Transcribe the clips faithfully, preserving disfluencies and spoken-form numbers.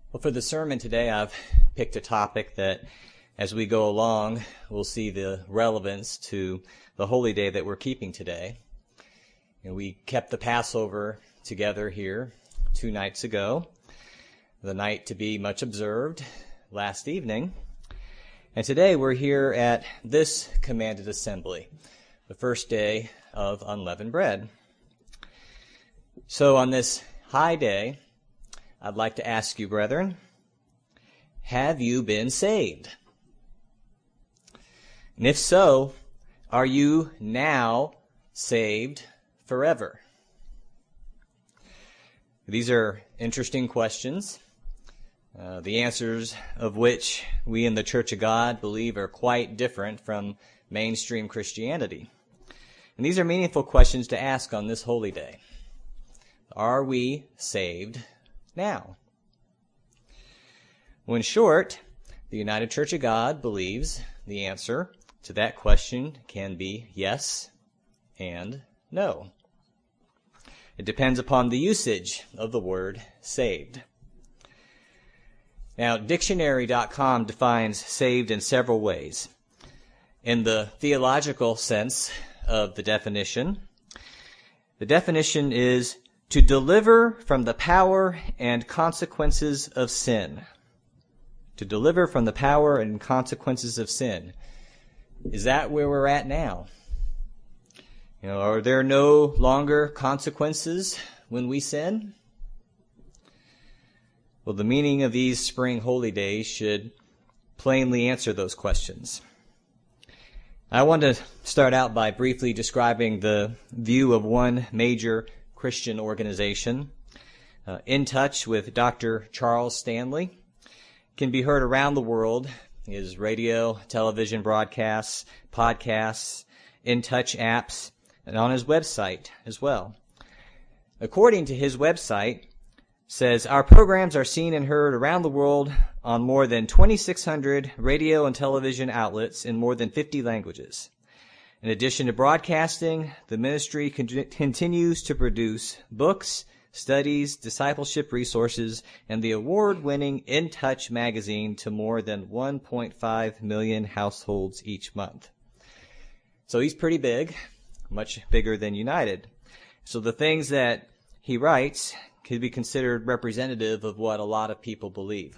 Well, for the sermon today, I've picked a topic that, as we go along, we'll see the relevance to the holy day that we're keeping today. And we kept the Passover together here two nights ago, the night to be much observed last evening. And today we're here at this commanded assembly, the first day of unleavened bread. So on this high day, I'd like to ask you, brethren, have you been saved? And if so, are you now saved forever? These are interesting questions, uh, the answers of which we in the Church of God believe are quite different from mainstream Christianity. And these are meaningful questions to ask on this holy day. Are we saved now? Well, in short, the United Church of God believes the answer to that question can be yes and no. It depends upon the usage of the word saved. Now, dictionary dot com defines saved in several ways. In the theological sense of the definition, the definition is to deliver from the power and consequences of sin. To deliver from the power and consequences of sin. Is that where we're at now? You know, are there no longer consequences when we sin? Well, the meaning of these spring holy days should plainly answer those questions. I want to start out by briefly describing the view of one major Christian organization, uh, In Touch with Doctor Charles Stanley. Can be heard around the world. His radio, television broadcasts, podcasts, In Touch apps, and on his website as well. According to his website, says our programs are seen and heard around the world on more than twenty-six hundred radio and television outlets in more than fifty languages. In addition to broadcasting, the ministry con- continues to produce books, studies, discipleship resources, and the award-winning In Touch magazine to more than one point five million households each month. So he's pretty big, much bigger than United. So the things that he writes could be considered representative of what a lot of people believe.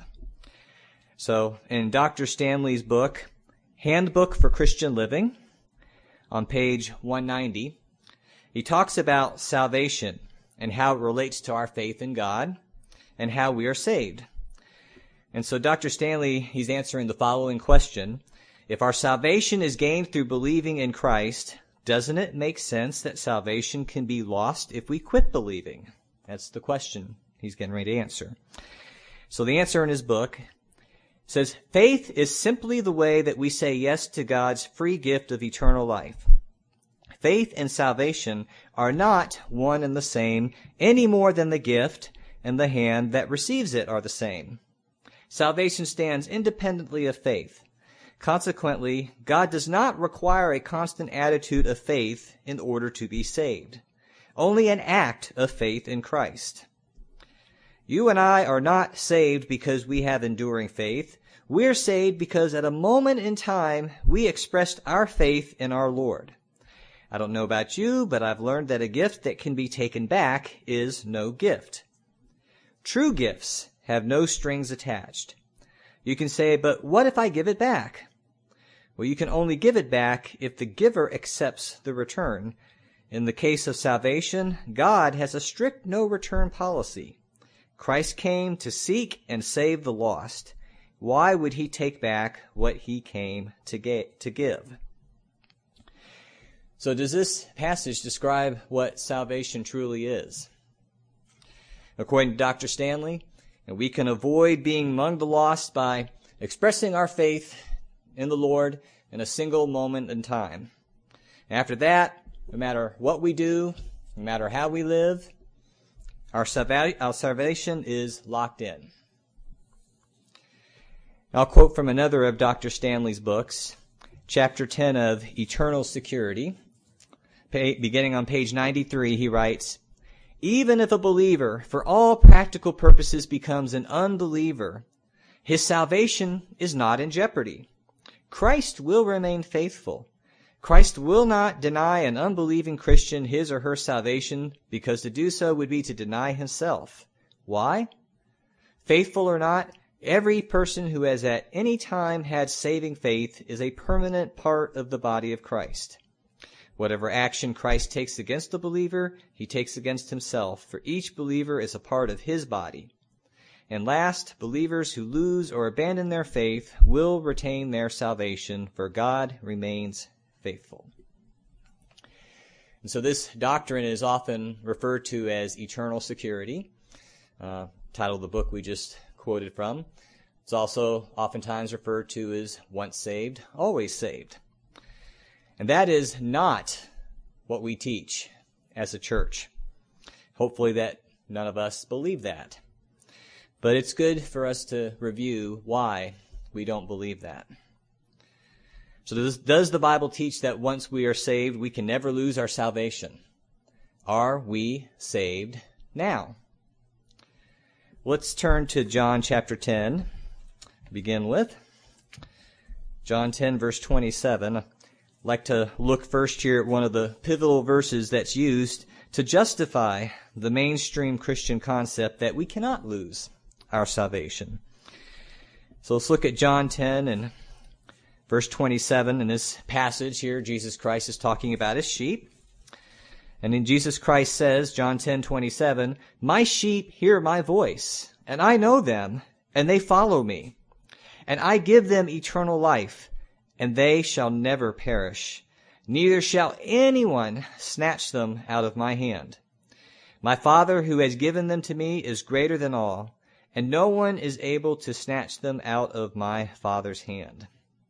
So in Doctor Stanley's book, Handbook for Christian Living, on page one ninety, he talks about salvation and how it relates to our faith in God and how we are saved. And so Doctor Stanley, he's answering the following question. If our salvation is gained through believing in Christ, doesn't it make sense that salvation can be lost if we quit believing? That's the question he's getting ready to answer. So the answer in his book says, faith is simply the way that we say yes to God's free gift of eternal life. Faith and salvation are not one and the same any more than the gift and the hand that receives it are the same. Salvation stands independently of faith. Consequently, God does not require a constant attitude of faith in order to be saved. Only an act of faith in Christ. You and I are not saved because we have enduring faith. We're saved because at a moment in time, we expressed our faith in our Lord. I don't know about you, but I've learned that a gift that can be taken back is no gift. True gifts have no strings attached. You can say, but what if I give it back? Well, you can only give it back if the giver accepts the return. In the case of salvation, God has a strict no-return policy. Christ came to seek and save the lost. Why would he take back what he came to get, to give? So does this passage describe what salvation truly is? According to Doctor Stanley, we can avoid being among the lost by expressing our faith in the Lord in a single moment in time. After that, no matter what we do, no matter how we live, our, salva- our salvation is locked in. I'll quote from another of Doctor Stanley's books, chapter ten of Eternal Security. Beginning on page ninety-three, he writes, Even if a believer, for all practical purposes, becomes an unbeliever, his salvation is not in jeopardy. Christ will remain faithful. Christ will not deny an unbelieving Christian his or her salvation, because to do so would be to deny himself. Why? Faithful or not, every person who has at any time had saving faith is a permanent part of the body of Christ. Whatever action Christ takes against the believer, he takes against himself, for each believer is a part of his body. And last, believers who lose or abandon their faith will retain their salvation, for God remains faithful. And so this doctrine is often referred to as eternal security, uh, title of the book we just quoted from. It's also oftentimes referred to as once saved, always saved. And that is not what we teach as a church. Hopefully that none of us believe that. But it's good for us to review why we don't believe that. So does, does the Bible teach that once we are saved, we can never lose our salvation? Are we saved now? Let's turn to John chapter ten, to begin with. John ten, verse twenty-seven. I'd like to look first here at one of the pivotal verses that's used to justify the mainstream Christian concept that we cannot lose our salvation. So let's look at John ten and verse twenty-seven. In this passage here, Jesus Christ is talking about his sheep. And then Jesus Christ says, John ten twenty-seven, "My sheep hear my voice, and I know them, and they follow me. And I give them eternal life, and they shall never perish. Neither shall anyone snatch them out of my hand. My Father who has given them to me is greater than all, and no one is able to snatch them out of my Father's hand."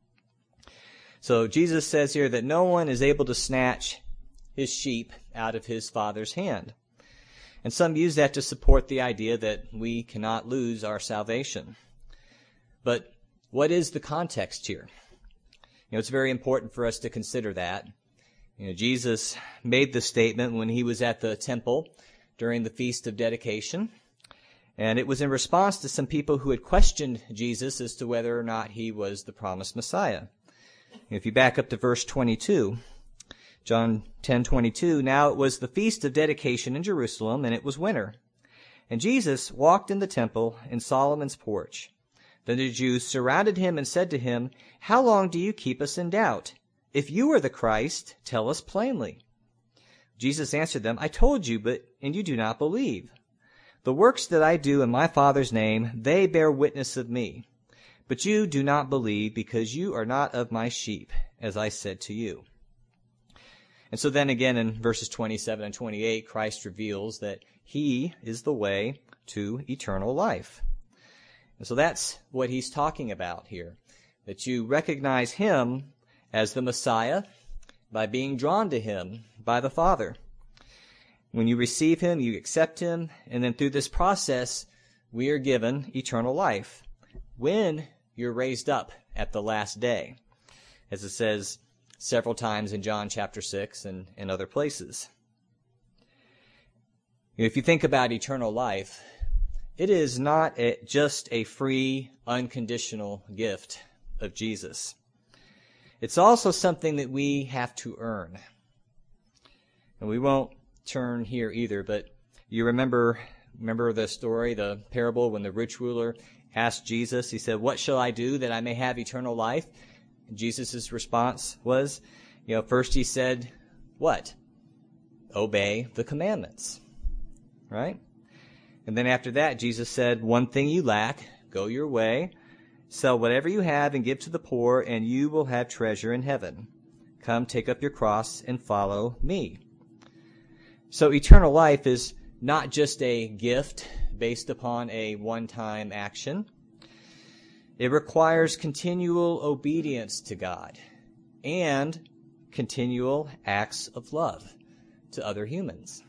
So Jesus says here that no one is able to snatch his sheep out of his Father's hand. And some use that to support the idea that we cannot lose our salvation. But what is the context here? You know, it's very important for us to consider that. You know, Jesus made the statement when he was at the temple during the Feast of Dedication. And it was in response to some people who had questioned Jesus as to whether or not he was the promised Messiah. If you back up to verse twenty-two, John ten twenty-two, "Now it was the Feast of Dedication in Jerusalem, and it was winter. And Jesus walked in the temple in Solomon's porch. Then the Jews surrounded him and said to him, 'How long do you keep us in doubt? If you are the Christ, tell us plainly.' Jesus answered them, 'I told you, but and you do not believe. The works that I do in my Father's name, they bear witness of me. But you do not believe, because you are not of my sheep, as I said to you.'" And so then again in verses twenty-seven and twenty-eight, Christ reveals that he is the way to eternal life. And so that's what he's talking about here, that you recognize him as the Messiah by being drawn to him by the Father. When you receive him, you accept him, and then through this process, we are given eternal life when you're raised up at the last day, as it says several times in John chapter six and in other places. If you think about eternal life, it is not a, just a free, unconditional gift of Jesus. It's also something that we have to earn. And we won't turn here either, but you remember remember the story, the parable, when the rich ruler asked Jesus, he said, "What shall I do that I may have eternal life?" And Jesus' response was, you know, first he said, what? Obey the commandments, right? And then after that, Jesus said, "One thing you lack, go your way, sell whatever you have and give to the poor, and you will have treasure in heaven. Come, take up your cross and follow me." So eternal life is not just a gift based upon a one-time action. It requires continual obedience to God and continual acts of love to other humans.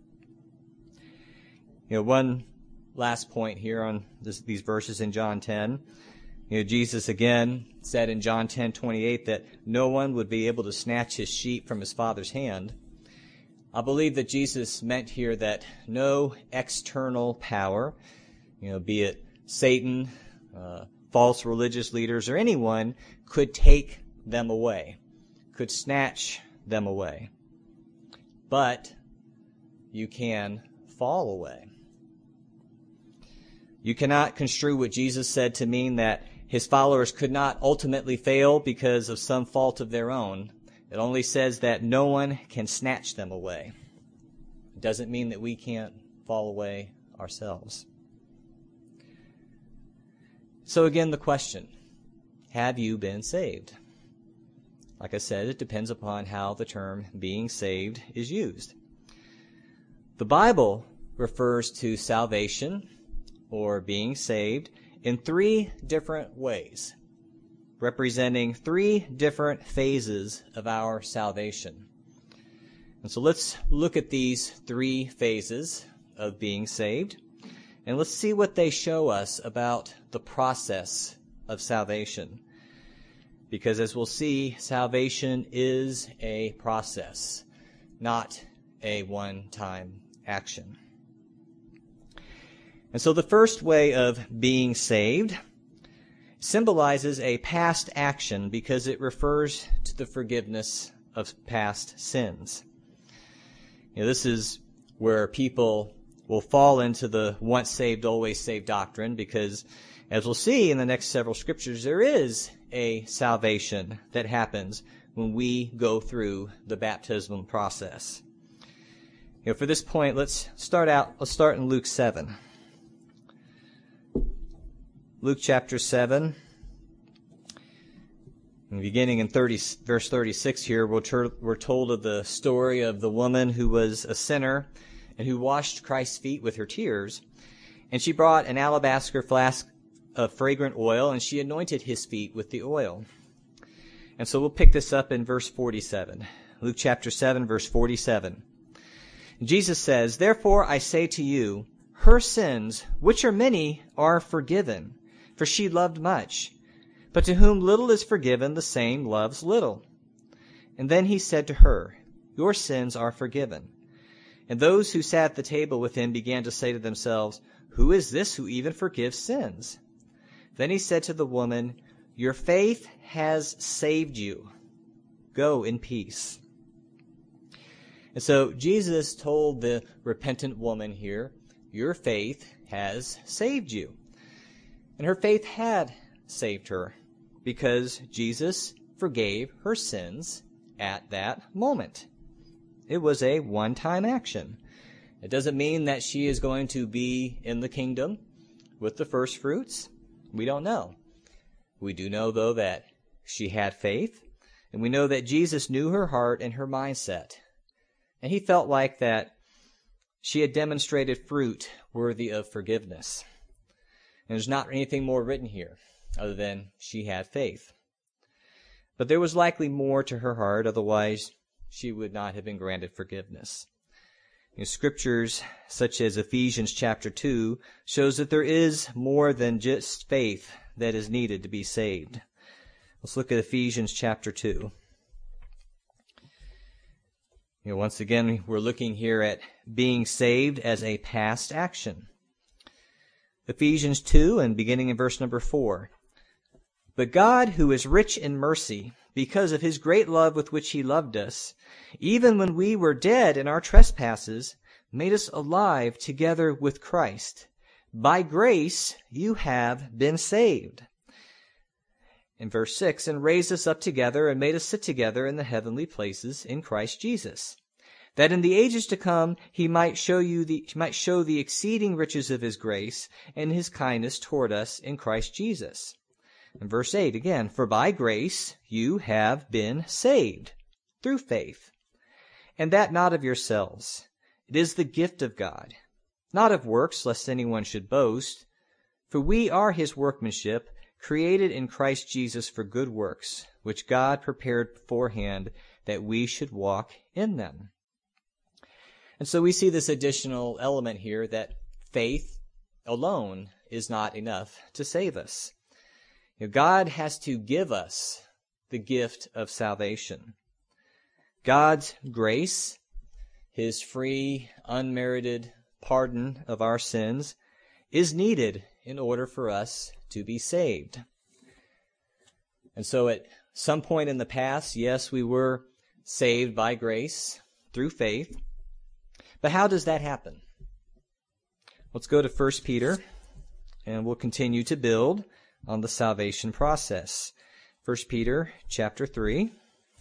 You know, one last point here on this, these verses in John ten. You know, Jesus again said in John ten twenty-eight that no one would be able to snatch his sheep from his Father's hand. I believe that Jesus meant here that no external power, you know, be it Satan, uh, false religious leaders, or anyone, could take them away, could snatch them away. But you can fall away. You cannot construe what Jesus said to mean that his followers could not ultimately fail because of some fault of their own. It only says that no one can snatch them away. It doesn't mean that we can't fall away ourselves. So again, the question, have you been saved? Like I said, it depends upon how the term being saved is used. The Bible refers to salvation or being saved in three different ways, representing three different phases of our salvation. And so let's look at these three phases of being saved, and let's see what they show us about the process of salvation. Because as we'll see, salvation is a process, not a one-time action. And so the first way of being saved symbolizes a past action because it refers to the forgiveness of past sins. You know, this is where people will fall into the once saved, always saved doctrine because, as we'll see in the next several scriptures, there is a salvation that happens when we go through the baptismal process. You know, for this point, let's start out, let's start in Luke seven. Luke chapter seven, beginning in thirty, verse thirty-six here, we're, ter- we're told of the story of the woman who was a sinner and who washed Christ's feet with her tears. And she brought an alabaster flask of fragrant oil, and she anointed his feet with the oil. And so we'll pick this up in verse forty-seven. Luke chapter seven, verse forty-seven. Jesus says, "Therefore I say to you, her sins, which are many, are forgiven. For she loved much. But to whom little is forgiven, the same loves little." And then he said to her, "Your sins are forgiven." And those who sat at the table with him began to say to themselves, "Who is this who even forgives sins?" Then he said to the woman, "Your faith has saved you. Go in peace." And so Jesus told the repentant woman here, "Your faith has saved you." And her faith had saved her because Jesus forgave her sins at that moment. It was a one-time action. It doesn't mean that she is going to be in the kingdom with the first fruits. We don't know. We do know, though, that she had faith, and we know that Jesus knew her heart and her mindset. And he felt like that she had demonstrated fruit worthy of forgiveness. And there's not anything more written here other than she had faith. But there was likely more to her heart, otherwise she would not have been granted forgiveness. You know, scriptures such as Ephesians chapter two shows that there is more than just faith that is needed to be saved. Let's look at Ephesians chapter two. You know, once again, we're looking here at being saved as a past action. Ephesians two, and beginning in verse number four. "But God, who is rich in mercy, because of his great love with which he loved us, even when we were dead in our trespasses, made us alive together with Christ. By grace you have been saved." In verse six, "And raised us up together and made us sit together in the heavenly places in Christ Jesus, that in the ages to come he might show you the he might show the exceeding riches of his grace and his kindness toward us in Christ Jesus." In verse eight again, "For by grace you have been saved through faith, and that not of yourselves. It is the gift of God, not of works, lest anyone should boast. For we are his workmanship, created in Christ Jesus for good works, which God prepared beforehand that we should walk in them." And so we see this additional element here that faith alone is not enough to save us. You know, God has to give us the gift of salvation. God's grace, his free, unmerited pardon of our sins, is needed in order for us to be saved. And so at some point in the past, yes, we were saved by grace through faith. But how does that happen? Let's go to First Peter, and we'll continue to build on the salvation process. First Peter chapter three.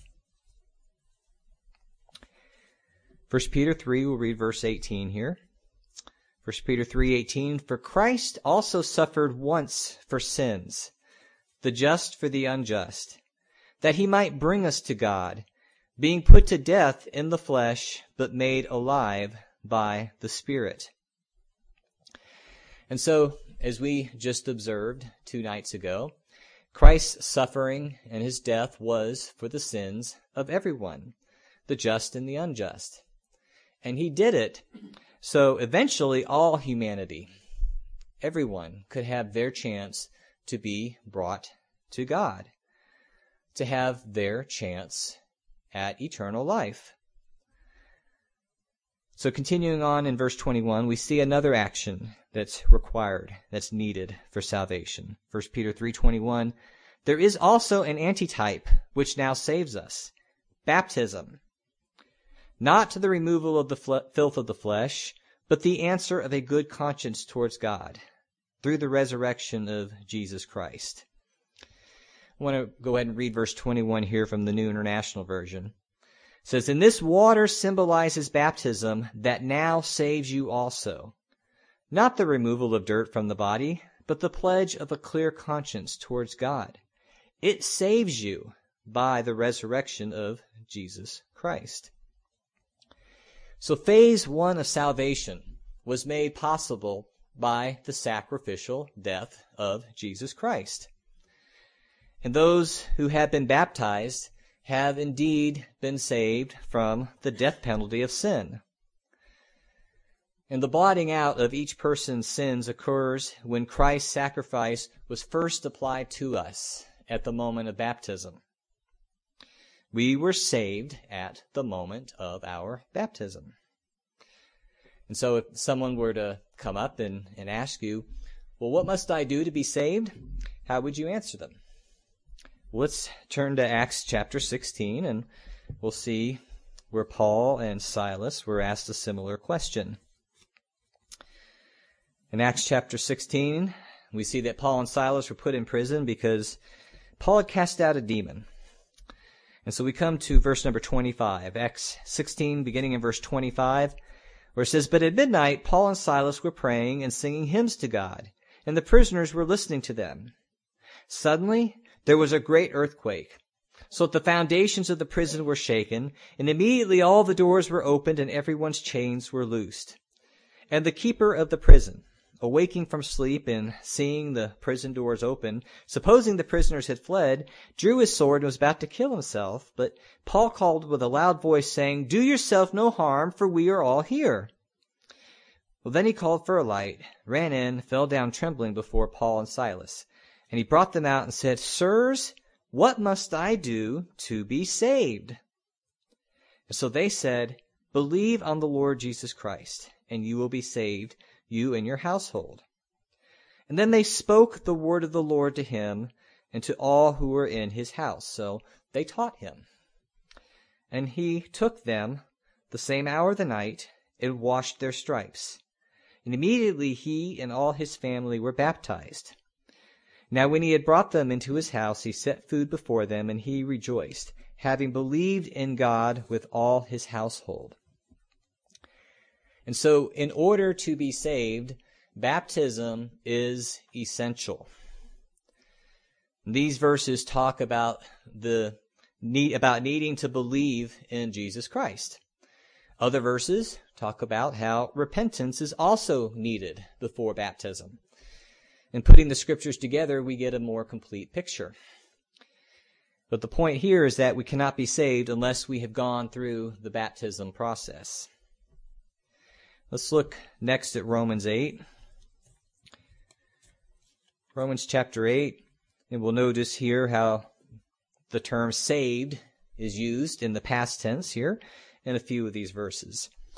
First Peter three, we'll read verse eighteen here. First Peter three eighteen, for Christ also suffered once for sins, the just for the unjust, that he might bring us to God, being put to death in the flesh, but made alive by the Spirit. And so, as we just observed two nights ago, Christ's suffering and his death was for the sins of everyone, the just and the unjust. And he did it so eventually all humanity, everyone, could have their chance to be brought to God, to have their chance at eternal life. So continuing on in verse twenty-one, we see another action that's required, that's needed for salvation. First Peter three twenty-one, there is also an antitype which now saves us, baptism, not to the removal of the fle- filth of the flesh, but the answer of a good conscience towards God through the resurrection of Jesus Christ. I want to go ahead and read verse twenty-one here from the New International Version. It says, and this water symbolizes baptism that now saves you also. Not the removal of dirt from the body, but the pledge of a clear conscience towards God. It saves you by the resurrection of Jesus Christ. So phase one of salvation was made possible by the sacrificial death of Jesus Christ. And those who have been baptized have indeed been saved from the death penalty of sin. And the blotting out of each person's sins occurs when Christ's sacrifice was first applied to us at the moment of baptism. We were saved at the moment of our baptism. And so if someone were to come up and, and ask you, well, what must I do to be saved? How would you answer them? Well, let's turn to Acts chapter sixteen, and we'll see where Paul and Silas were asked a similar question. In Acts chapter sixteen, we see that Paul and Silas were put in prison because Paul had cast out a demon. And so we come to verse number twenty-five, Acts sixteen, beginning in verse twenty-five, where it says, but at midnight Paul and Silas were praying and singing hymns to God, and the prisoners were listening to them. Suddenly there was a great earthquake, so that the foundations of the prison were shaken, and immediately all the doors were opened and everyone's chains were loosed. And the keeper of the prison, awaking from sleep and seeing the prison doors open, supposing the prisoners had fled, drew his sword and was about to kill himself. But Paul called with a loud voice, saying, do yourself no harm, for we are all here. Well, then he called for a light, ran in, fell down trembling before Paul and Silas. And he brought them out and said, sirs, what must I do to be saved? And so they said, believe on the Lord Jesus Christ, and you will be saved, you and your household. And then they spoke the word of the Lord to him and to all who were in his house. So they taught him. And he took them the same hour of the night and washed their stripes. And immediately he and all his family were baptized. Now when he had brought them into his house, he set food before them, and he rejoiced, having believed in God with all his household. And so in order to be saved, baptism is essential. These verses talk about the need, about needing to believe in Jesus Christ. Other verses talk about how repentance is also needed before baptism. And putting the scriptures together, we get a more complete picture. But the point here is that we cannot be saved unless we have gone through the baptism process. Let's look next at Romans eight. Romans chapter eight, and we'll notice here how the term saved is used in the past tense here in a few of these verses.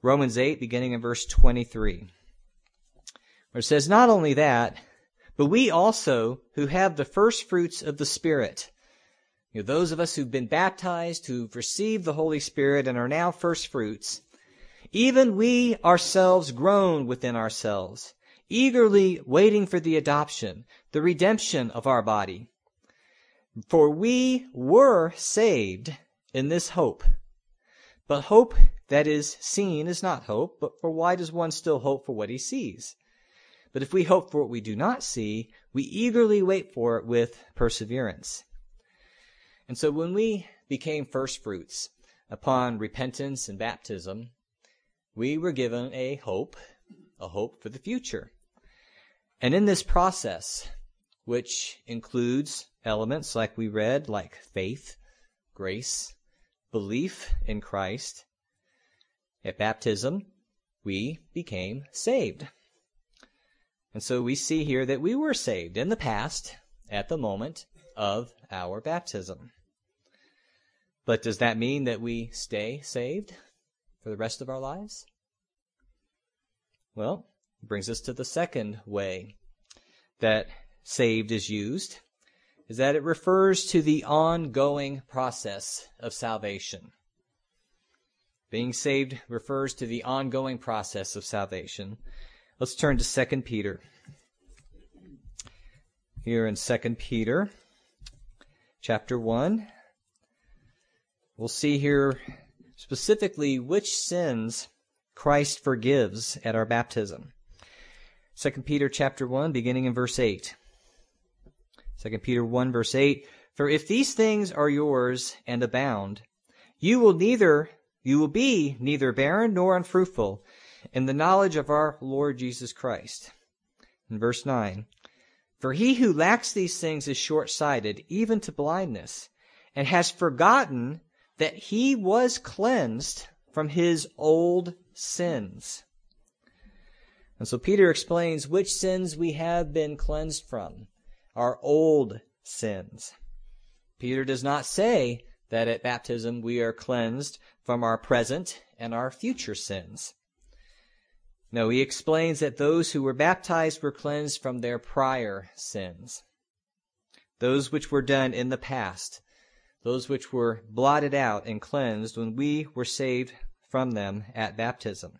Romans eight, beginning in verse twenty-three, where it says, "Not only that, but we also who have the first fruits of the Spirit," you know, those of us who've been baptized, who've received the Holy Spirit and are now first fruits, "even we ourselves groan within ourselves, eagerly waiting for the adoption, the redemption of our body. For we were saved in this hope. But hope that is seen is not hope, but for why does one still hope for what he sees? But if we hope for what we do not see, we eagerly wait for it with perseverance." And so when we became first fruits upon repentance and baptism, we were given a hope, a hope for the future. And in this process, which includes elements like we read, like faith, grace, belief in Christ, at baptism, we became saved. And so we see here that we were saved in the past at the moment of our baptism. But does that mean that we stay saved for the rest of our lives? Well, it brings us to the second way that saved is used, is that it refers to the ongoing process of salvation. Being saved refers to the ongoing process of salvation. Let's turn to Second Peter. Here in Second Peter, chapter one, we'll see here specifically which sins Christ forgives at our baptism. Second Peter chapter one, beginning in verse eight. Second Peter one, verse eight, "For if these things are yours and abound, you will neither you will be neither barren nor unfruitful in the knowledge of our Lord Jesus Christ." In verse nine, "For he who lacks these things is short-sighted, even to blindness, and has forgotten that he was cleansed from his old sins." And so Peter explains which sins we have been cleansed from, our old sins. Peter does not say that at baptism we are cleansed from our present and our future sins. No, he explains that those who were baptized were cleansed from their prior sins, those which were done in the past, those which were blotted out and cleansed when we were saved from them at baptism.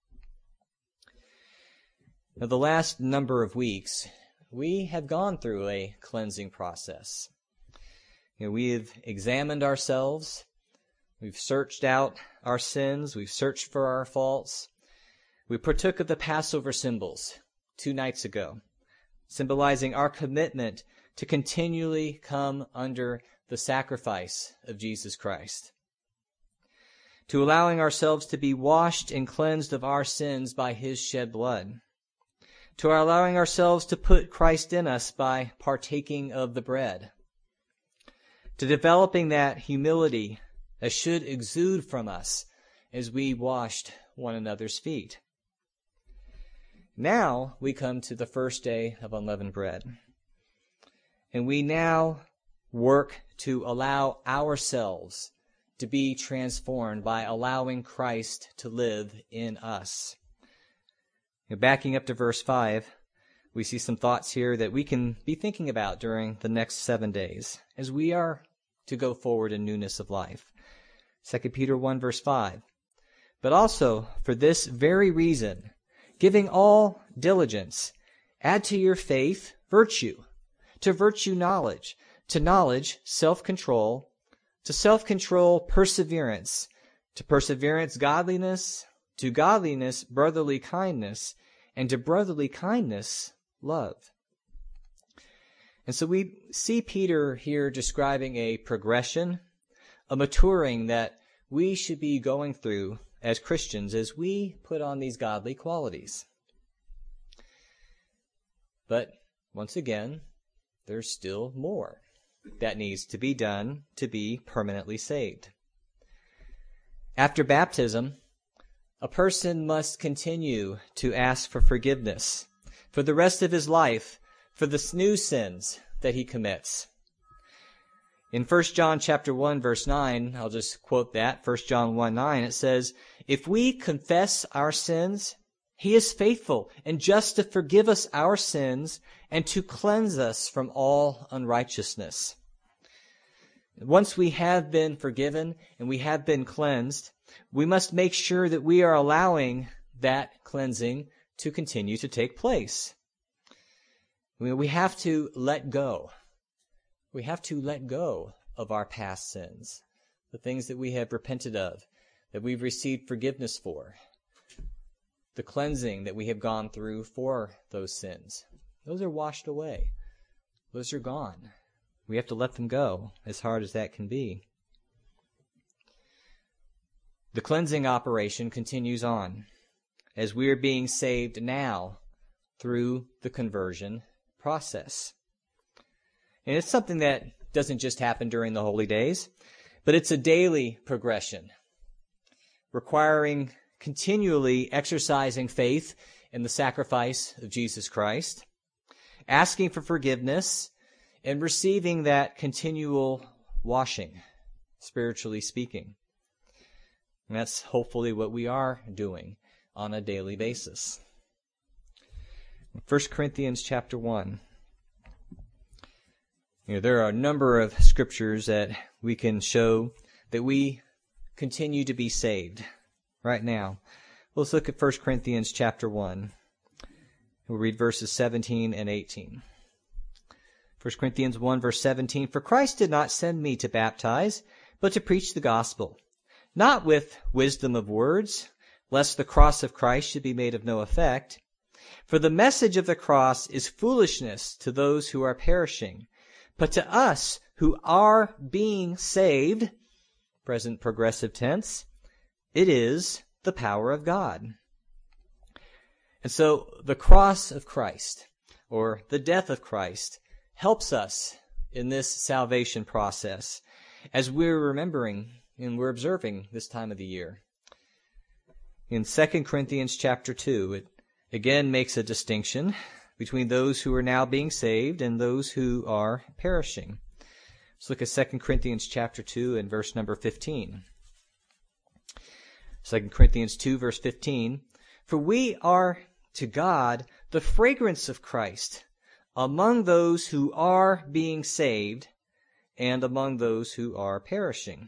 Now, the last number of weeks, we have gone through a cleansing process. You know, we have examined ourselves. We've searched out our sins. We've searched for our faults. We partook of the Passover symbols two nights ago, symbolizing our commitment to continually come under the sacrifice of Jesus Christ, to allowing ourselves to be washed and cleansed of our sins by his shed blood, to allowing ourselves to put Christ in us by partaking of the bread, to developing that humility that should exude from us as we washed one another's feet. Now we come to the first day of unleavened bread, and we now work to allow ourselves to be transformed by allowing Christ to live in us. Now, backing up to verse five, we see some thoughts here that we can be thinking about during the next seven days as we are to go forward in newness of life. Second Peter one, verse five, "But also for this very reason, giving all diligence, add to your faith virtue, to virtue knowledge, to knowledge self-control, to self-control perseverance, to perseverance godliness, to godliness brotherly kindness, and to brotherly kindness love." And so we see Peter here describing a progression, a maturing that we should be going through as Christians as we put on these godly qualities. But once again, there's still more that needs to be done to be permanently saved. After baptism, a person must continue to ask for forgiveness for the rest of his life for the new sins that he commits. In First John chapter one, verse nine, I'll just quote that, First John one nine, it says, "If we confess our sins, he is faithful and just to forgive us our sins and to cleanse us from all unrighteousness." Once we have been forgiven and we have been cleansed, we must make sure that we are allowing that cleansing to continue to take place. We have to let go. We have to let go of our past sins, the things that we have repented of, that we've received forgiveness for, the cleansing that we have gone through for those sins. Those are washed away. Those are gone. We have to let them go, as hard as that can be. The cleansing operation continues on as we are being saved now through the conversion process. And it's something that doesn't just happen during the holy days, but it's a daily progression, requiring continually exercising faith in the sacrifice of Jesus Christ, asking for forgiveness, and receiving that continual washing, spiritually speaking. And that's hopefully what we are doing on a daily basis. First Corinthians chapter one. You know, there are a number of scriptures that we can show that we continue to be saved right now. Let's look at First Corinthians chapter one. We'll read verses seventeen and eighteen. First Corinthians one, verse seventeen, "For Christ did not send me to baptize, but to preach the gospel, not with wisdom of words, lest the cross of Christ should be made of no effect. For the message of the cross is foolishness to those who are perishing, but to us who are being saved," present progressive tense, "it is the power of God." And so the cross of Christ, or the death of Christ, helps us in this salvation process as we're remembering and we're observing this time of the year. In Second Corinthians chapter two, it again makes a distinction between those who are now being saved and those who are perishing. Let's look at Second Corinthians chapter two and verse number fifteen. Second Corinthians two, verse fifteen, "For we are to God the fragrance of Christ among those who are being saved and among those who are perishing."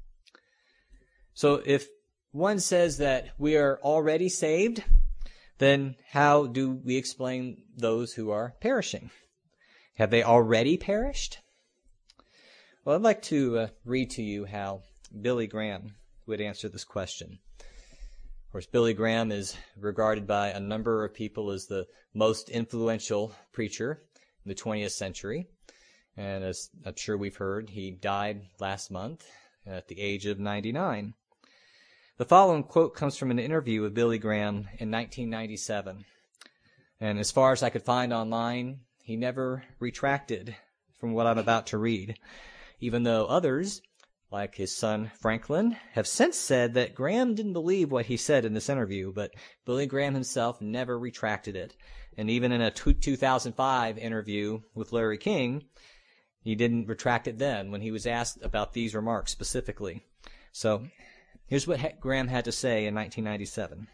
So if one says that we are already saved, then how do we explain those who are perishing? Have they already perished? Well, I'd like to uh, read to you how Billy Graham would answer this question. Of course, Billy Graham is regarded by a number of people as the most influential preacher in the twentieth century. And as I'm sure we've heard, he died last month at the age of ninety-nine. The following quote comes from an interview with Billy Graham in nineteen ninety-seven. And as far as I could find online, he never retracted from what I'm about to read, even though others, like his son Franklin, have since said that Graham didn't believe what he said in this interview, but Billy Graham himself never retracted it. And even in a two thousand five interview with Larry King, he didn't retract it then when he was asked about these remarks specifically. So here's what Graham had to say in nineteen ninety-seven.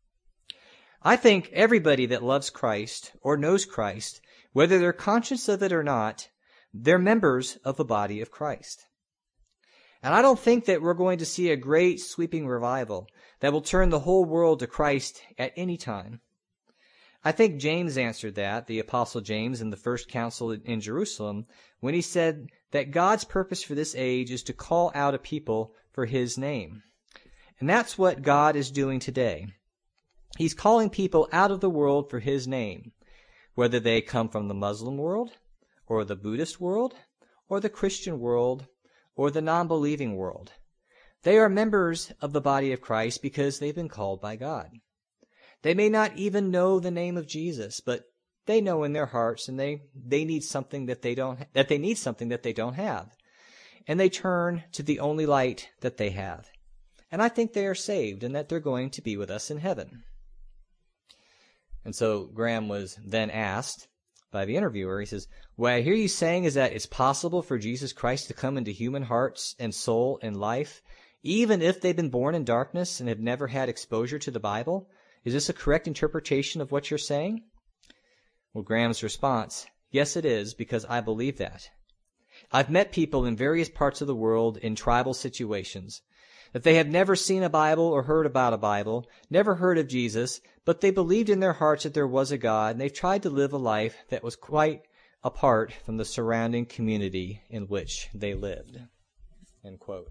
"I think everybody that loves Christ or knows Christ, whether they're conscious of it or not, they're members of the body of Christ. And I don't think that we're going to see a great sweeping revival that will turn the whole world to Christ at any time. I think James answered that, the Apostle James, in the first council in Jerusalem, when he said that God's purpose for this age is to call out a people for his name. And that's what God is doing today. He's calling people out of the world for his name, whether they come from the Muslim world, or the Buddhist world, or the Christian world, or the non-believing world. They are members of the body of Christ because they've been called by God. They may not even know the name of Jesus, but they know in their hearts, and they, they need something that they don't that they need something that they don't have. And they turn to the only light that they have. And I think they are saved and that they're going to be with us in heaven." And so Graham was then asked by the interviewer. He says, what I hear you saying is that it's possible for Jesus Christ to come into human hearts and soul and life, even if they've been born in darkness and have never had exposure to the Bible? Is this a correct interpretation of what you're saying? Well, Graham's response, yes, it is, because I believe that. I've met people in various parts of the world in tribal situations that they have never seen a Bible or heard about a Bible, never heard of Jesus, but they believed in their hearts that there was a God, and they've tried to live a life that was quite apart from the surrounding community in which they lived. End quote.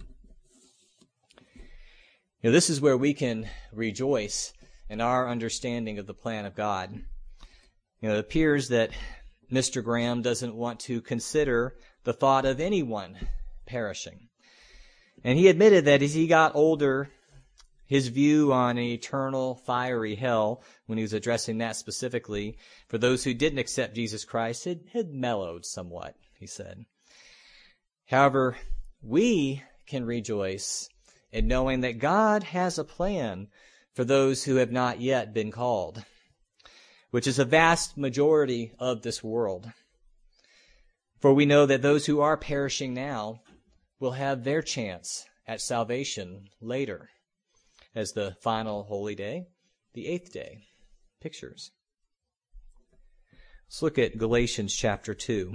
You know, this is where we can rejoice in our understanding of the plan of God. You know, it appears that Mister Graham doesn't want to consider the thought of anyone perishing. And he admitted that as he got older, his view on an eternal fiery hell, when he was addressing that specifically, for those who didn't accept Jesus Christ, had, had mellowed somewhat, he said. However, we can rejoice in knowing that God has a plan for those who have not yet been called, which is a vast majority of this world. For we know that those who are perishing now will have their chance at salvation later, as the final holy day, the eighth day, pictures. Let's look at Galatians chapter two.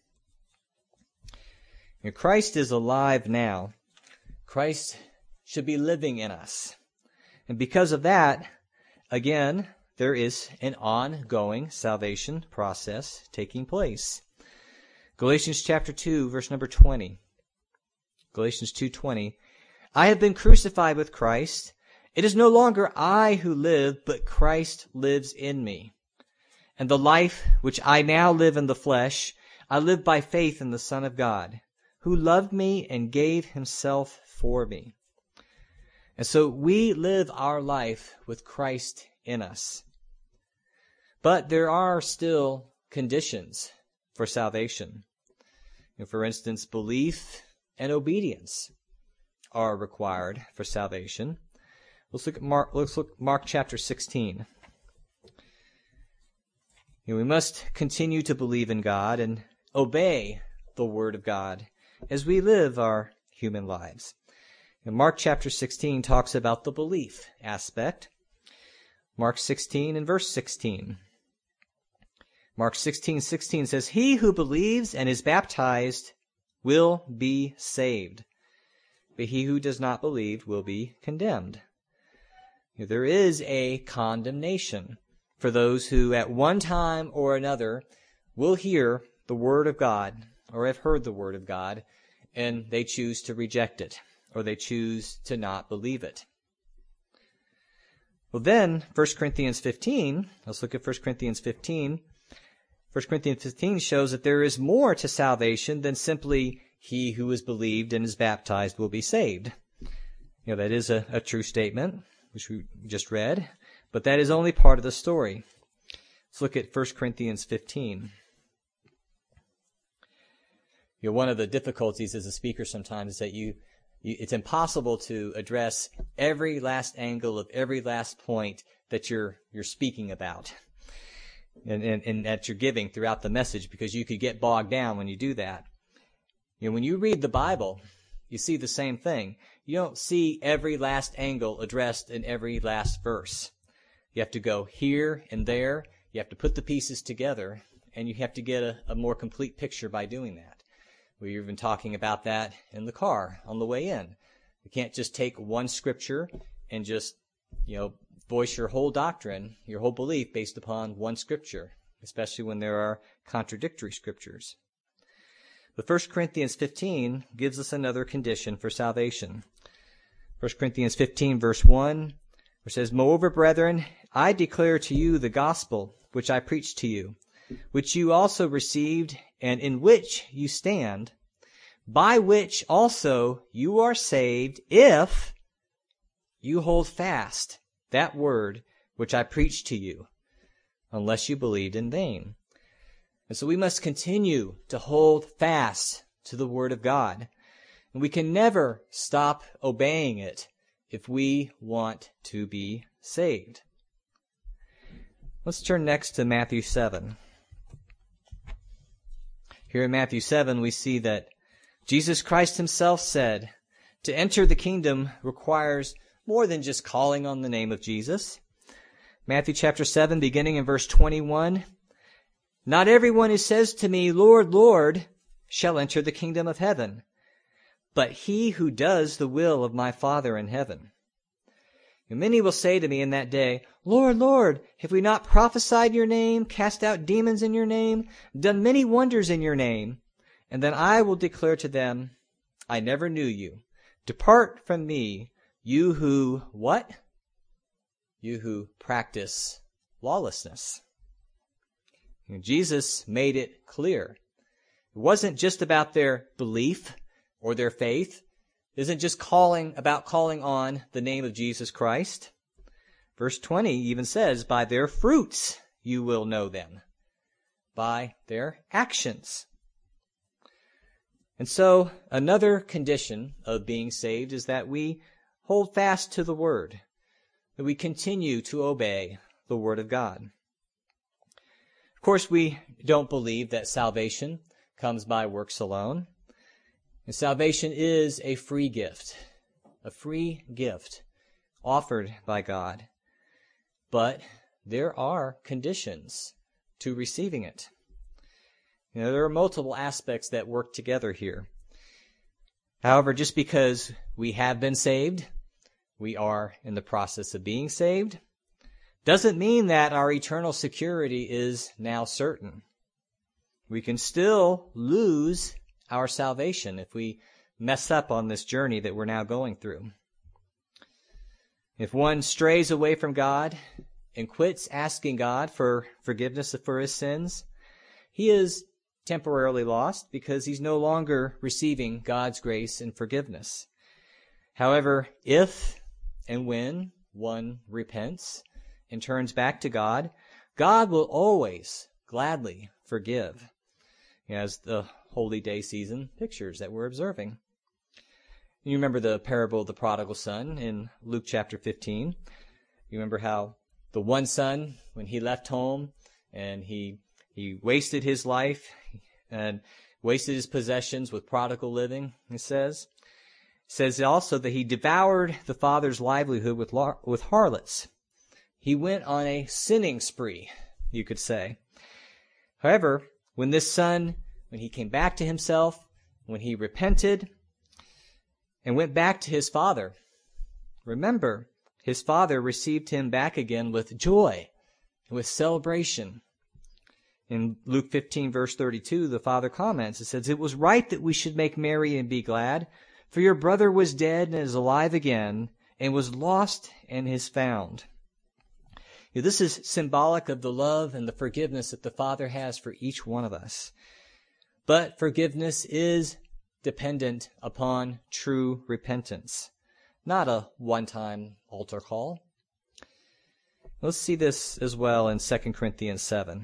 And Christ is alive now. Christ should be living in us. And because of that, again, there is an ongoing salvation process taking place. Galatians chapter two, verse number twenty. Galatians two twenty. I have been crucified with Christ. It is no longer I who live, but Christ lives in me. And the life which I now live in the flesh, I live by faith in the Son of God, who loved me and gave himself for me. And so we live our life with Christ in us. But there are still conditions for salvation. You know, for instance, belief and obedience are required for salvation. Let's look at Mark, let's look at Mark chapter sixteen. You know, we must continue to believe in God and obey the Word of God as we live our human lives. And Mark chapter sixteen talks about the belief aspect. Mark sixteen and verse sixteen. Mark sixteen sixteen says, he who believes and is baptized will be saved, but he who does not believe will be condemned. There is a condemnation for those who at one time or another will hear the word of God or have heard the word of God and they choose to reject it or they choose to not believe it. Well then, First Corinthians fifteen, let's look at First Corinthians fifteen. First Corinthians fifteen shows that there is more to salvation than simply he who is believed and is baptized will be saved. You know, that is a, a true statement, which we just read, but that is only part of the story. Let's look at First Corinthians fifteen. You know, one of the difficulties as a speaker sometimes is that you, you it's impossible to address every last angle of every last point that you're you're speaking about. And, and, and that you're giving throughout the message, because you could get bogged down when you do that. You know, when you read the Bible, you see the same thing. You don't see every last angle addressed in every last verse. You have to go here and there. You have to put the pieces together, and you have to get a, a more complete picture by doing that. We were even talking about that in the car on the way in. You can't just take one scripture and just, you know, voice your whole doctrine, your whole belief based upon one scripture, especially when there are contradictory scriptures. But First Corinthians fifteen gives us another condition for salvation. First Corinthians fifteen verse one, which says, moreover, brethren, I declare to you the gospel which I preached to you, which you also received, and in which you stand, by which also you are saved, if you hold fast that word which I preached to you, unless you believed in vain. And so we must continue to hold fast to the word of God. And we can never stop obeying it if we want to be saved. Let's turn next to Matthew seven. Here in Matthew seven, we see that Jesus Christ himself said, to enter the kingdom requires more than just calling on the name of Jesus. Matthew chapter seven, beginning in verse twenty-one, not everyone who says to me, Lord, Lord, shall enter the kingdom of heaven, but he who does the will of my Father in heaven. And many will say to me in that day, Lord, Lord, have we not prophesied in your name, cast out demons in your name, done many wonders in your name? And then I will declare to them, I never knew you. Depart from me, you who, what? You who practice lawlessness. And Jesus made it clear. It wasn't just about their belief or their faith. It isn't just calling about calling on the name of Jesus Christ. Verse twenty even says, by their fruits you will know them, by their actions. And so another condition of being saved is that we hold fast to the word, that we continue to obey the word of God. Of course, we don't believe that salvation comes by works alone. And salvation is a free gift, a free gift offered by God. But there are conditions to receiving it. You know, there are multiple aspects that work together here. However, just because we have been saved, we are in the process of being saved, doesn't mean that our eternal security is now certain. We can still lose our salvation if we mess up on this journey that we're now going through. If one strays away from God and quits asking God for forgiveness for his sins, he is temporarily lost because he's no longer receiving God's grace and forgiveness. However, if and when one repents and turns back to God, God will always gladly forgive, as the Holy Day season pictures that we're observing. You remember the parable of the prodigal son in Luke chapter fifteen. You remember how the one son, when he left home and he he wasted his life and wasted his possessions with prodigal living, it says. It says also that he devoured the father's livelihood with with harlots. He went on a sinning spree, you could say. However, when this son, when he came back to himself, when he repented and went back to his father, remember, his father received him back again with joy, with celebration. In Luke fifteen, verse thirty-two, the father comments, it says, it was right that we should make merry and be glad, for your brother was dead and is alive again, and was lost and is found. You know, this is symbolic of the love and the forgiveness that the Father has for each one of us. But forgiveness is dependent upon true repentance, not a one-time altar call. Let's see this as well in Second Corinthians seven.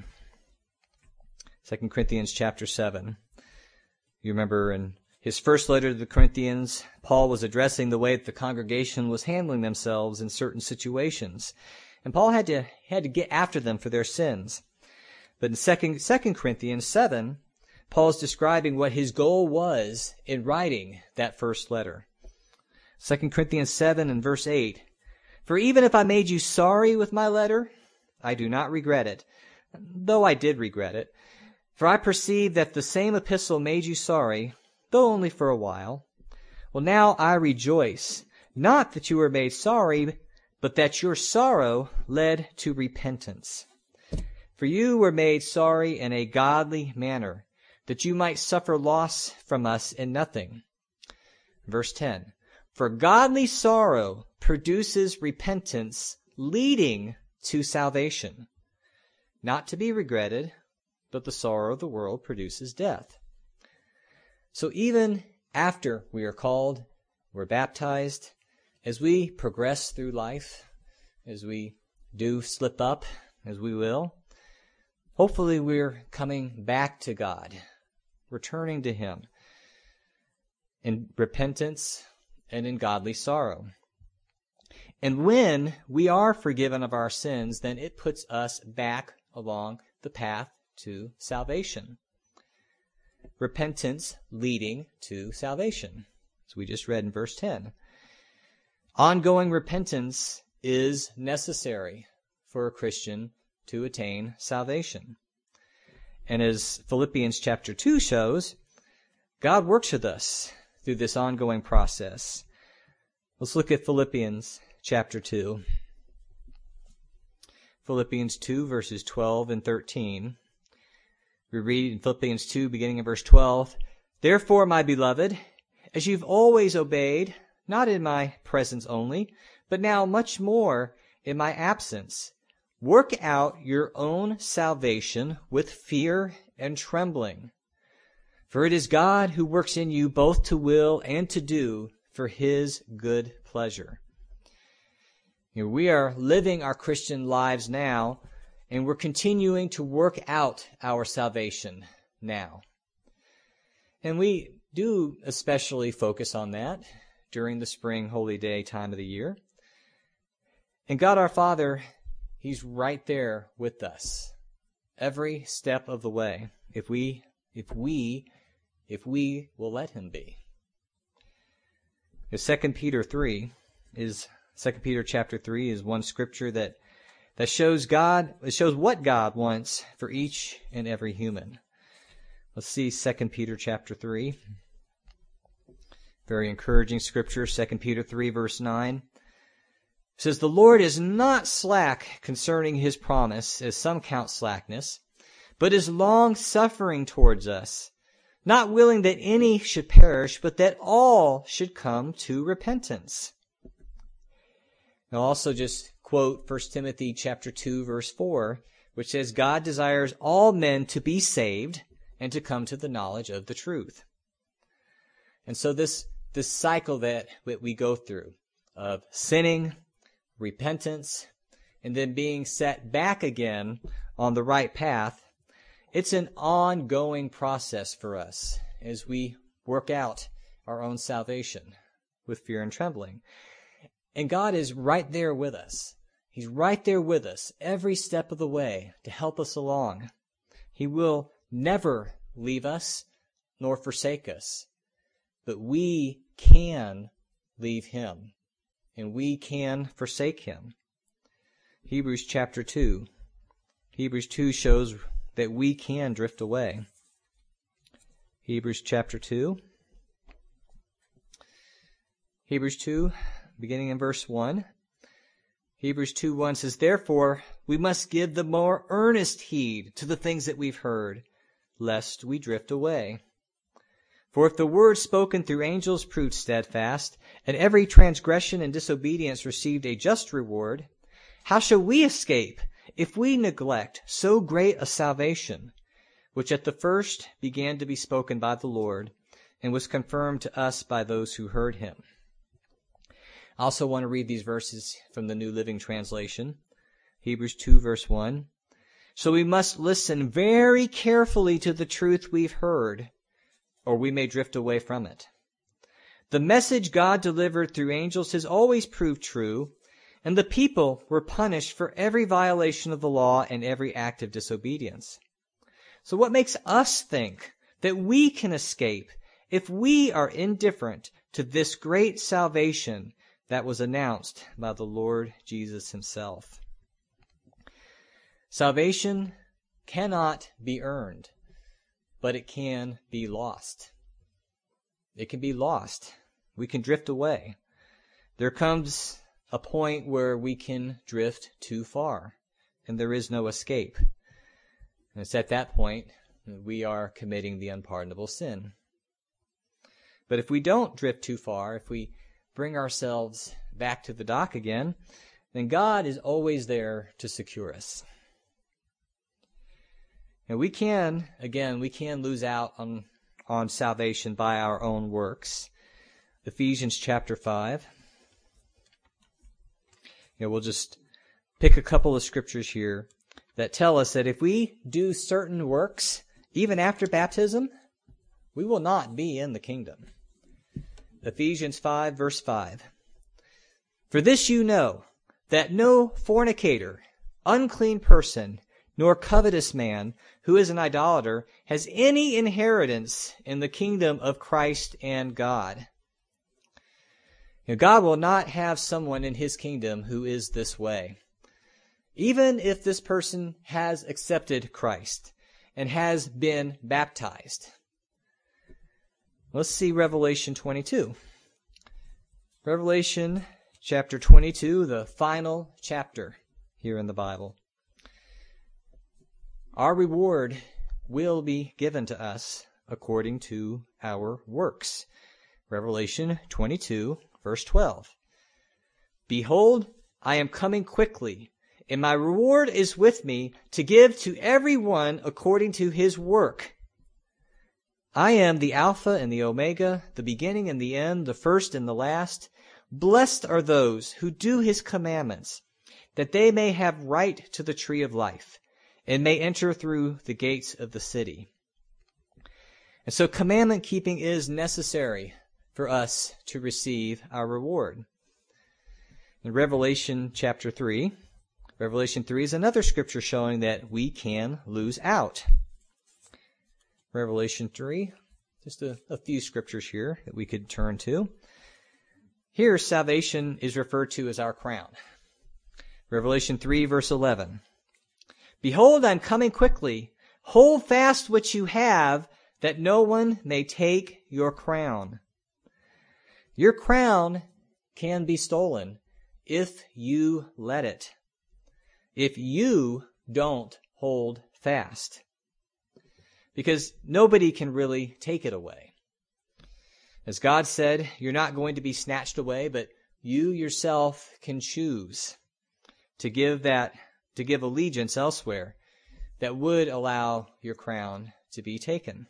Second Corinthians chapter seven. You remember in his first letter to the Corinthians, Paul was addressing the way that the congregation was handling themselves in certain situations. And Paul had to had to get after them for their sins. But in Second Corinthians seven, Paul is describing what his goal was in writing that first letter. Second Corinthians seven and verse eight. For even if I made you sorry with my letter, I do not regret it, though I did regret it. For I perceive that the same epistle made you sorry, though only for a while. Well, now I rejoice, not that you were made sorry, but that your sorrow led to repentance. For you were made sorry in a godly manner, that you might suffer loss from us in nothing. Verse ten. For godly sorrow produces repentance, leading to salvation, not to be regretted, but the sorrow of the world produces death. So even after we are called, we're baptized, as we progress through life, as we do slip up, as we will, hopefully we're coming back to God, returning to Him in repentance and in godly sorrow. And when we are forgiven of our sins, then it puts us back along the path to salvation. repentance leading to salvation, as we just read in verse ten. Ongoing repentance is necessary for a Christian to attain salvation. And as Philippians chapter two shows, God works with us through this ongoing process. Let's look at Philippians chapter two. Philippians two, verses twelve and thirteen. We read in Philippians two, beginning in verse twelve, "Therefore, my beloved, as you've always obeyed, not in my presence only, but now much more in my absence, work out your own salvation with fear and trembling. For it is God who works in you both to will and to do for his good pleasure." You know, we are living our Christian lives now, and we're continuing to work out our salvation now. And we do especially focus on that during the spring holy day time of the year. And God our Father, he's right there with us every step of the way, if we if we if we will let him be. Second Peter three is Second Peter chapter three is one scripture that that shows God it shows what God wants for each and every human. Let's see Second Peter chapter three. Very encouraging scripture, Second Peter three, verse nine. It says, "The Lord is not slack concerning his promise, as some count slackness, but is long-suffering towards us, not willing that any should perish, but that all should come to repentance." I'll also just quote First Timothy chapter two, verse four, which says, "God desires all men to be saved and to come to the knowledge of the truth." And so this This cycle that we go through of sinning, repentance, and then being set back again on the right path, it's an ongoing process for us as we work out our own salvation with fear and trembling. And God is right there with us. He's right there with us every step of the way to help us along. He will never leave us nor forsake us. But we can leave him, and we can forsake him. Hebrews chapter two. Hebrews two shows that we can drift away. Hebrews chapter two. Hebrews two, beginning in verse one. Hebrews two one says, "Therefore we must give the more earnest heed to the things that we've heard, lest we drift away. For if the word spoken through angels proved steadfast, and every transgression and disobedience received a just reward, how shall we escape if we neglect so great a salvation, which at the first began to be spoken by the Lord, and was confirmed to us by those who heard him?" I also want to read these verses from the New Living Translation. Hebrews two, verse one. "So we must listen very carefully to the truth we've heard, or we may drift away from it. The message God delivered through angels has always proved true, and the people were punished for every violation of the law and every act of disobedience. So what makes us think that we can escape if we are indifferent to this great salvation that was announced by the Lord Jesus himself?" Salvation cannot be earned, but it can be lost. It can be lost. We can drift away. There comes a point where we can drift too far, and there is no escape. And it's at that point that we are committing the unpardonable sin. But if we don't drift too far, if we bring ourselves back to the dock again, then God is always there to secure us. And we can, again, we can lose out on, on salvation by our own works. Ephesians chapter five. You know, we'll just pick a couple of scriptures here that tell us that if we do certain works, even after baptism, we will not be in the kingdom. Ephesians five, verse five. "For this you know, that no fornicator, unclean person, nor covetous man who is an idolater has any inheritance in the kingdom of Christ and God. You know, God will not have someone in his kingdom who is this way. Even if this person has accepted Christ and has been baptized. Let's see Revelation twenty-two. Revelation chapter twenty-two, the final chapter here in the Bible. Our reward will be given to us according to our works. Revelation twenty-two, verse twelve. Behold, I am coming quickly, and my reward is with me to give to every one according to his work. I am the Alpha and the Omega, the beginning and the end, the first and the last. Blessed are those who do his commandments, that they may have right to the tree of life, and may enter through the gates of the city. And so commandment keeping is necessary for us to receive our reward. In Revelation chapter three, Revelation three is another scripture showing that we can lose out. Revelation three, just a, a few scriptures here that we could turn to. Here, salvation is referred to as our crown. Revelation three, verse eleven. Behold, I'm coming quickly. Hold fast what you have, that no one may take your crown. Your crown can be stolen if you let it. If you don't hold fast. Because nobody can really take it away. As God said, you're not going to be snatched away, but you yourself can choose to give that, to give allegiance elsewhere that would allow your crown to be taken.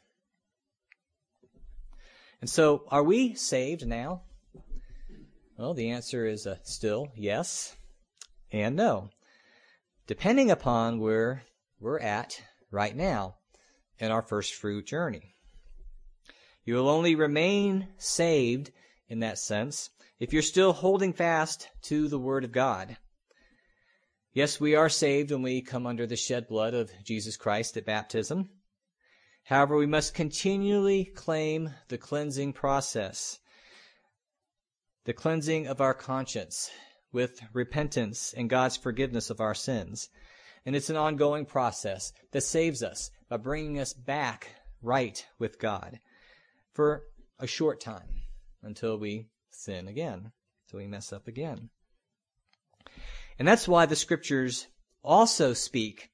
And so, are we saved now? Well, the answer is uh, still yes and no, depending upon where we're at right now in our first fruit journey. You will only remain saved in that sense if you're still holding fast to the Word of God. Yes, we are saved when we come under the shed blood of Jesus Christ at baptism. However, we must continually claim the cleansing process, the cleansing of our conscience with repentance and God's forgiveness of our sins. And it's an ongoing process that saves us by bringing us back right with God for a short time until we sin again, until we mess up again. And that's why the scriptures also speak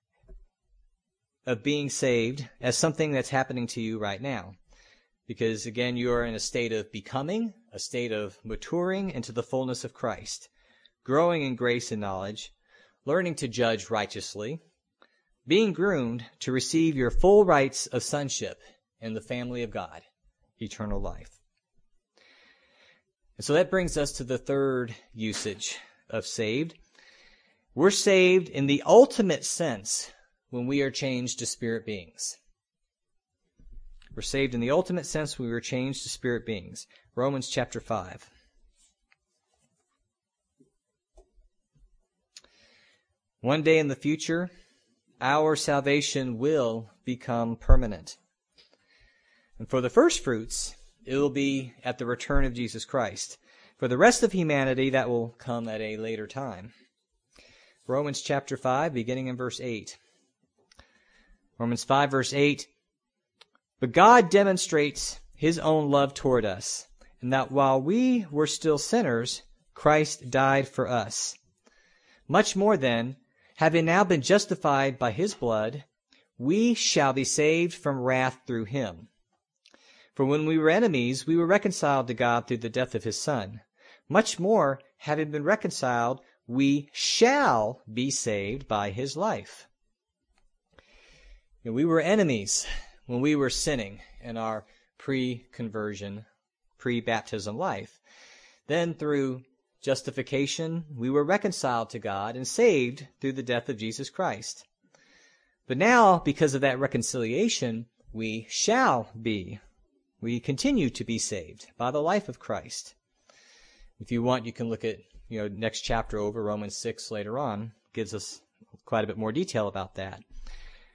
of being saved as something that's happening to you right now. Because again, you are in a state of becoming, a state of maturing into the fullness of Christ, growing in grace and knowledge, learning to judge righteously, being groomed to receive your full rights of sonship in the family of God, eternal life. And so that brings us to the third usage of saved. We're saved in the ultimate sense when we are changed to spirit beings. We're saved in the ultimate sense when we were changed to spirit beings. Romans chapter five. One day in the future, our salvation will become permanent. And for the first fruits, it will be at the return of Jesus Christ. For the rest of humanity, that will come at a later time. Romans chapter five, beginning in verse eight. Romans five, verse eight. But God demonstrates his own love toward us, and that while we were still sinners, Christ died for us. Much more then, having now been justified by his blood, we shall be saved from wrath through him. For when we were enemies, we were reconciled to God through the death of his Son. Much more, having been reconciled, we shall be saved by his life. You know, we were enemies when we were sinning in our pre-conversion, pre-baptism life. Then through justification, we were reconciled to God and saved through the death of Jesus Christ. But now, because of that reconciliation, we shall be. We continue to be saved by the life of Christ. If you want, you can look at, you know, next chapter over, Romans six later on, gives us quite a bit more detail about that.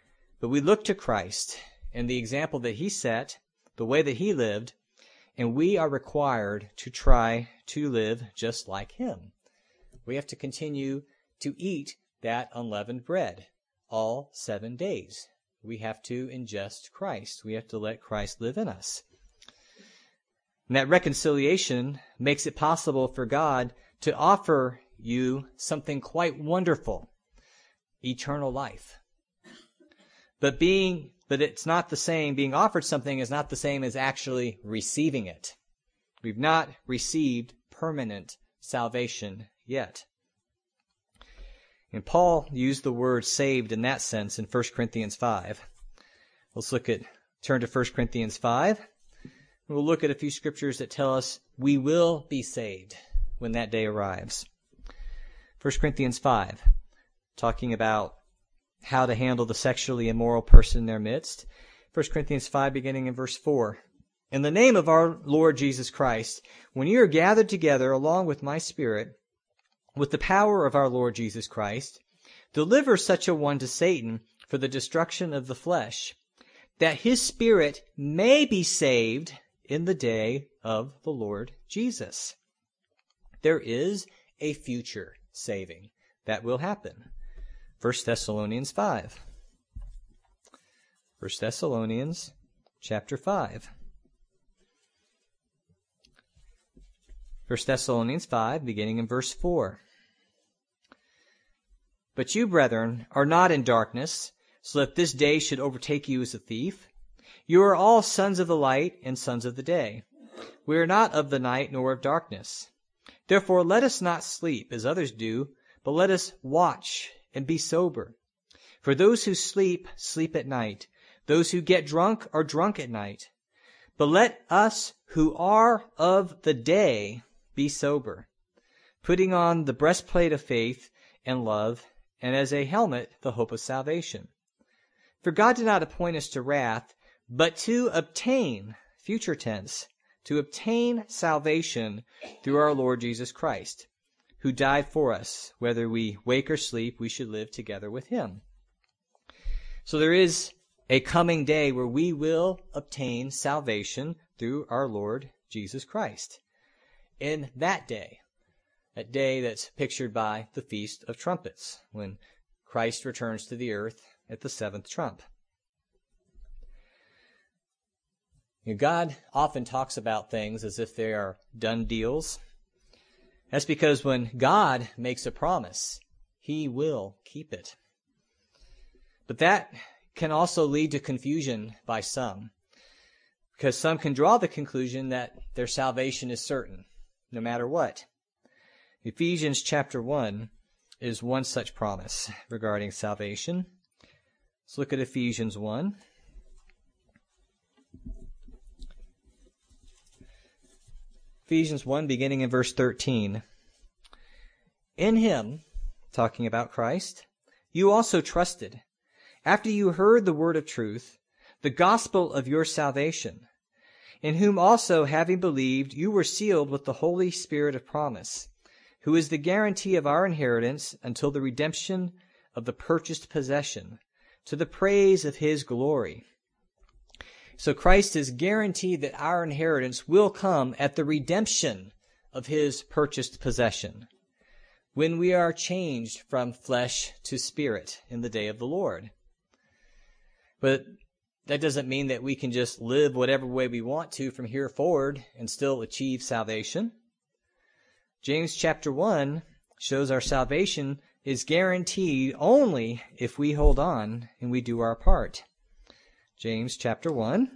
But we look to Christ and the example that he set, the way that he lived, and we are required to try to live just like him. We have to continue to eat that unleavened bread all seven days. We have to ingest Christ. We have to let Christ live in us. And that reconciliation makes it possible for God to offer you something quite wonderful, eternal life. But being, but it's not the same. Being offered something is not the same as actually receiving it. We've not received permanent salvation yet. And Paul used the word saved in that sense in First Corinthians five. Let's look at, turn to First Corinthians five. And we'll look at a few scriptures that tell us we will be saved when that day arrives. First Corinthians five, talking about how to handle the sexually immoral person in their midst. First Corinthians five, beginning in verse four. In the name of our Lord Jesus Christ, when you are gathered together along with my spirit, with the power of our Lord Jesus Christ, deliver such a one to Satan for the destruction of the flesh, that his spirit may be saved in the day of the Lord Jesus. There is a future saving that will happen. First Thessalonians five. First Thessalonians chapter five. First Thessalonians five, beginning in verse four. But you, brethren, are not in darkness, so that this day should overtake you as a thief. You are all sons of the light and sons of the day. We are not of the night nor of darkness. Therefore let us not sleep as others do, but let us watch and be sober. For those who sleep, sleep at night. Those who get drunk are drunk at night. But let us who are of the day be sober, putting on the breastplate of faith and love, and as a helmet the hope of salvation. For God did not appoint us to wrath, but to obtain, future tense, to obtain salvation through our Lord Jesus Christ, who died for us. Whether we wake or sleep, we should live together with him. So there is a coming day where we will obtain salvation through our Lord Jesus Christ. In that day, that day that's pictured by the Feast of Trumpets, when Christ returns to the earth at the seventh trump. You know, God often talks about things as if they are done deals. That's because when God makes a promise, he will keep it. But that can also lead to confusion by some, because some can draw the conclusion that their salvation is certain, no matter what. Ephesians chapter one is one such promise regarding salvation. Let's look at Ephesians one. Ephesians one, beginning in verse thirteen. In him, talking about Christ, you also trusted, after you heard the word of truth, the gospel of your salvation, in whom also, having believed, you were sealed with the Holy Spirit of promise, who is the guarantee of our inheritance until the redemption of the purchased possession, to the praise of his glory. So Christ is guaranteed that our inheritance will come at the redemption of his purchased possession, when we are changed from flesh to spirit in the day of the Lord. But that doesn't mean that we can just live whatever way we want to from here forward and still achieve salvation. James chapter one shows our salvation is guaranteed only if we hold on and we do our part. James chapter one.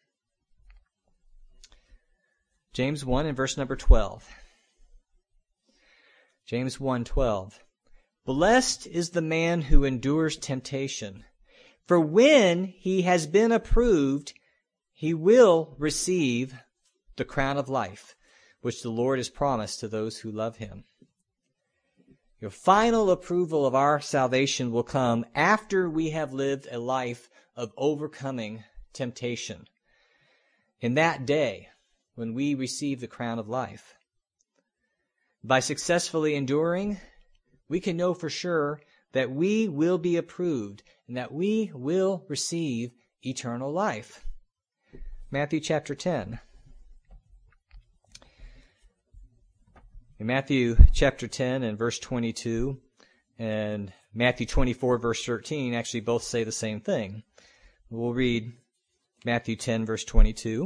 James one and verse number twelve. James one twelve. Blessed is the man who endures temptation, for when he has been approved, he will receive the crown of life, which the Lord has promised to those who love him. Your final approval of our salvation will come after we have lived a life of overcoming temptation. In that day, when we receive the crown of life. By successfully enduring, we can know for sure that we will be approved and that we will receive eternal life. Matthew chapter ten. In Matthew chapter ten and verse twenty-two and Matthew twenty-four verse thirteen actually both say the same thing. We'll read Matthew ten verse twenty-two.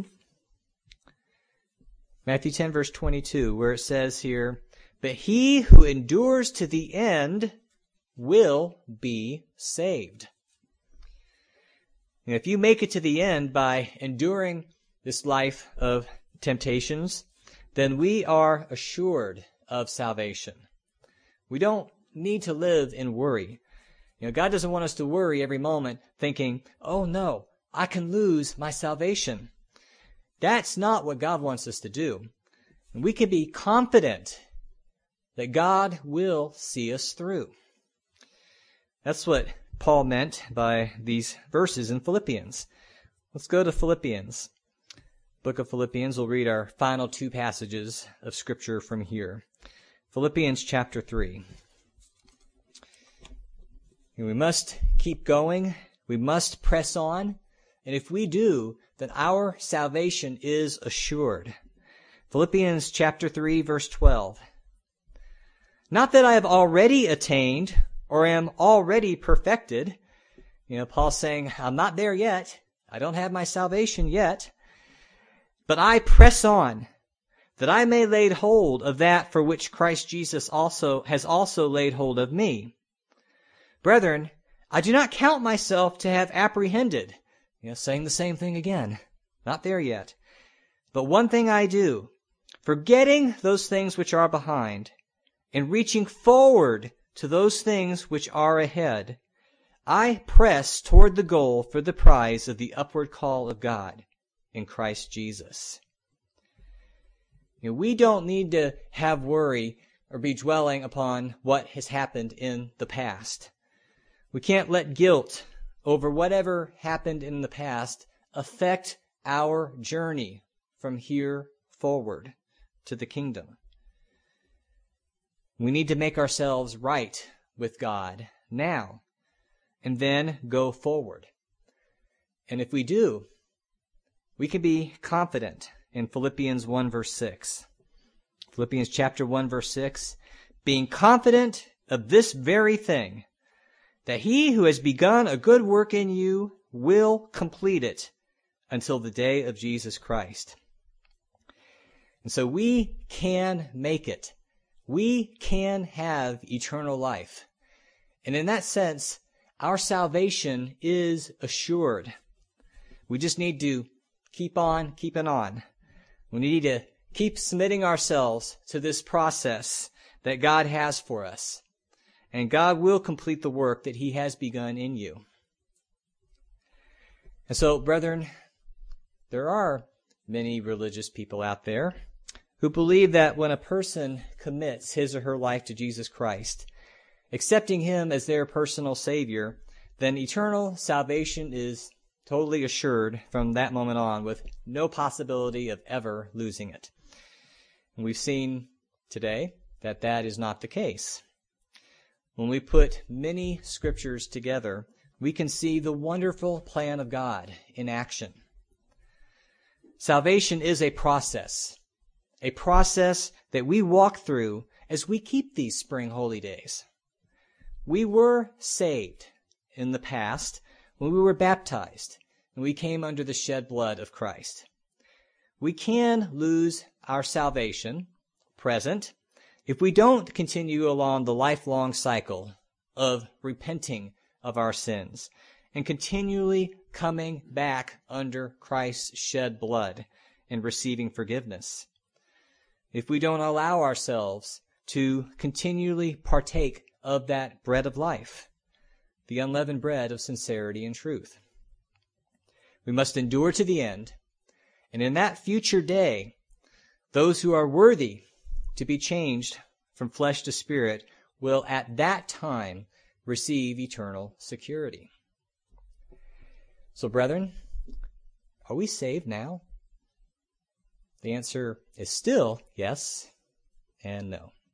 Matthew ten verse twenty-two, where it says here, "But he who endures to the end will be saved." And if you make it to the end by enduring this life of temptations, then we are assured of salvation. We don't need to live in worry. You know, God doesn't want us to worry every moment thinking, oh no, I can lose my salvation. That's not what God wants us to do. And we can be confident that God will see us through. That's what Paul meant by these verses in Philippians. Let's go to Philippians. Book of Philippians. We'll read our final two passages of Scripture from here. Philippians chapter three. And we must keep going. We must press on. And if we do, then our salvation is assured. Philippians chapter three, verse twelve. "Not that I have already attained or am already perfected." You know, Paul's saying, I'm not there yet. I don't have my salvation yet. "But I press on, that I may lay hold of that for which Christ Jesus also has also laid hold of me. Brethren, I do not count myself to have apprehended." You know, saying the same thing again. Not there yet. "But one thing I do, forgetting those things which are behind, and reaching forward to those things which are ahead, I press toward the goal for the prize of the upward call of God in Christ Jesus." You know, we don't need to have worry or be dwelling upon what has happened in the past. We can't let guilt over whatever happened in the past affect our journey from here forward to the kingdom. We need to make ourselves right with God now and then go forward. And if we do, we can be confident in Philippians one verse six. Philippians chapter one verse six, "Being confident of this very thing, that he who has begun a good work in you will complete it until the day of Jesus Christ." And so we can make it. We can have eternal life. And in that sense, our salvation is assured. We just need to keep on keeping on. We need to keep submitting ourselves to this process that God has for us. And God will complete the work that he has begun in you. And so, brethren, there are many religious people out there who believe that when a person commits his or her life to Jesus Christ, accepting him as their personal Savior, then eternal salvation is totally assured from that moment on with no possibility of ever losing it. And we've seen today that that is not the case. When we put many scriptures together, we can see the wonderful plan of God in action. Salvation is a process, a process that we walk through as we keep these spring holy days. We were saved in the past when we were baptized and we came under the shed blood of Christ. We can lose our salvation, present, if we don't continue along the lifelong cycle of repenting of our sins and continually coming back under Christ's shed blood and receiving forgiveness. If we don't allow ourselves to continually partake of that bread of life, the unleavened bread of sincerity and truth. We must endure to the end, and in that future day, those who are worthy to be changed from flesh to spirit will at that time receive eternal security. So, brethren, are we saved now? The answer is still yes and no.